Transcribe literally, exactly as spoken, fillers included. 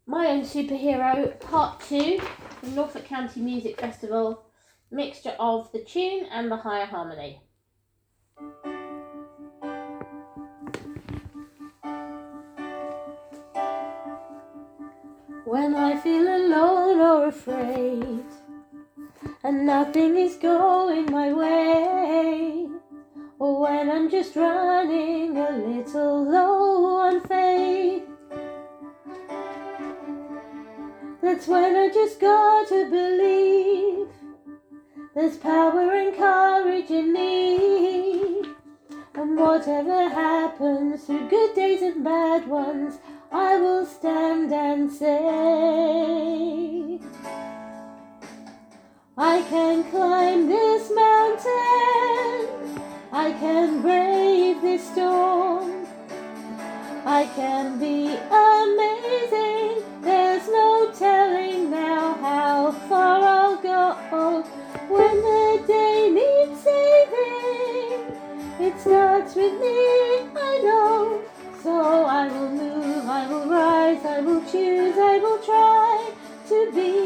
My Own Superhero Part two from Norfolk County Music Festival, mixture of the tune and the higher harmony. When I feel alone or afraid and nothing is going my way, or when I'm just running a little low on faith, that's when I just gotta believe there's power and courage in me. And whatever happens, through good days and bad ones, I will stand and say, I can climb this mountain, I can brave this storm, I can be amazing, there's no telling now how far I'll go. When the day needs saving, it starts with me, I know. So I will move, I will rise, I will choose, I will try to be